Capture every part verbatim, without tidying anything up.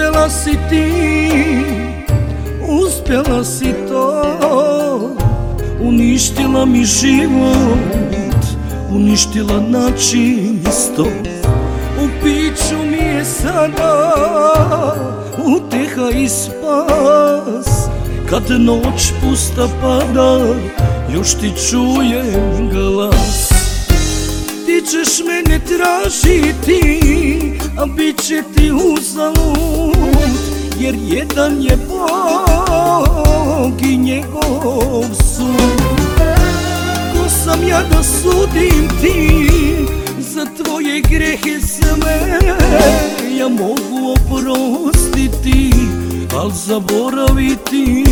Uspjela si ti, uspjela si to, uništila mi život, uništila na čisto. U piću mi je sada uteha i spas, kad noć pusta pada, još ti čujem glas. Ti ćeš mene tražiti, a bit će ti uzalud, jer jedan je Bog i njegov sud. Ko sam ja da sudim ti, za tvoje grehe sve ja mogu oprostiti, al zaboraviti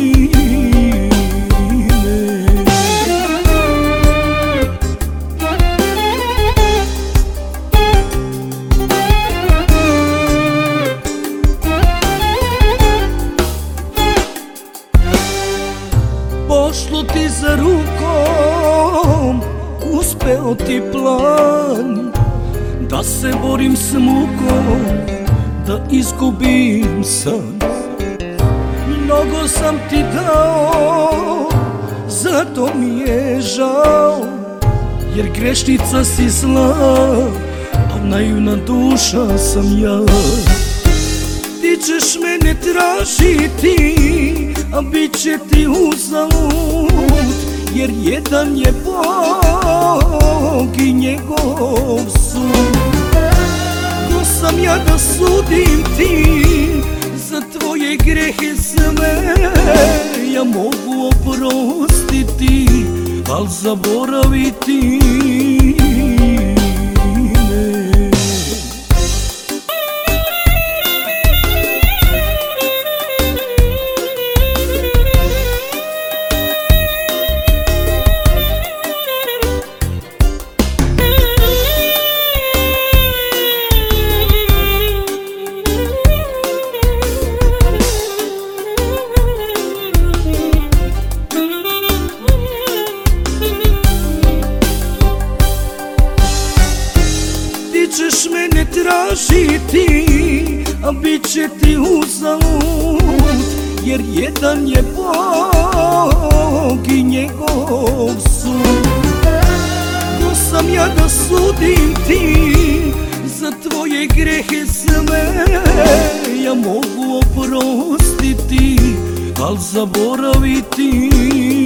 ne. Pošlo ti za rukom, uspeo ti plan, da se borim s mukom, da izgubim san. Mnogo sam ti dao, zato mi je žao, jer grešnica si zla, a naivna duša sam ja. Ti ćeš mene tražiti, a bit će ti uzalud, jer jedan je Bog i njegov sud. Ko sam ja da sudim ti, za tvoje grehe sve ja mogu oprostiti, al zaboraviti ne. Ti ćeš mene tražiti, a bit će ti uzalud, jer jedan je Bog i njegov sud. Ko sam ja da sudim ti, za tvoje grehe sve ja mogu oprostiti, al zaboraviti